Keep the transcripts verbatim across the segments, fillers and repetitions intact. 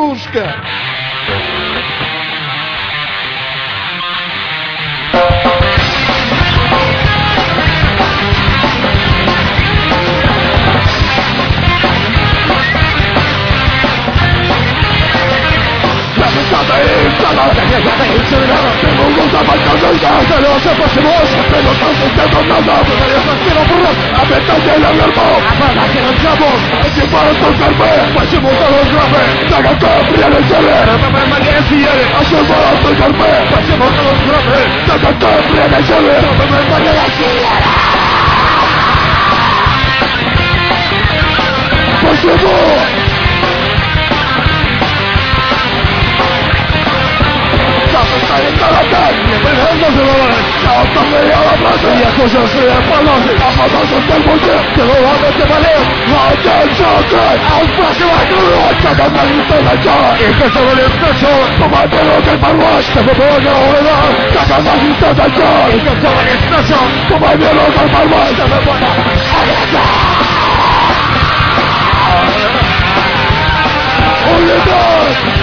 игрушка. Tengo un gusto para cantar, se lo hace por su voz, pero no se está con nada, pero yo no quiero burros, a meter de la verbo, para que nos llamo, es que para tocarme, pues si monta los grave, saca que fría de chile, no me manejes y eres, así para tocarme, pues si monta los grave, saca que fría de chile, no me manejes y eres, pues si monta. Está en cada tarde, no se va a ver. Hasta me llama la plaza y las cosas se dan palos. Amados hasta el bote, que lo van a te valer. No te choques, aún más que va a creer. Cada maldita la chava, y que se vale el pecho. Tómate lo que el barbash, te puedo que ahora. Cada maldita la chava, y que se vale el pecho. Tómate lo que el barbash, te me puedo alejar. Oye, no.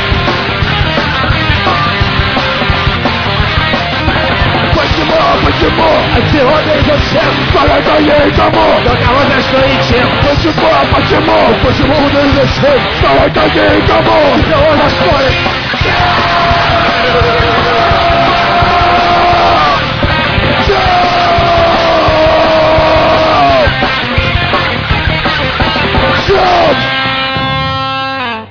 Почему? От сегодня идет всем. Когда я никому. До кого за что и чем. Почему? Почему? Почему идет всем? Когда я никому.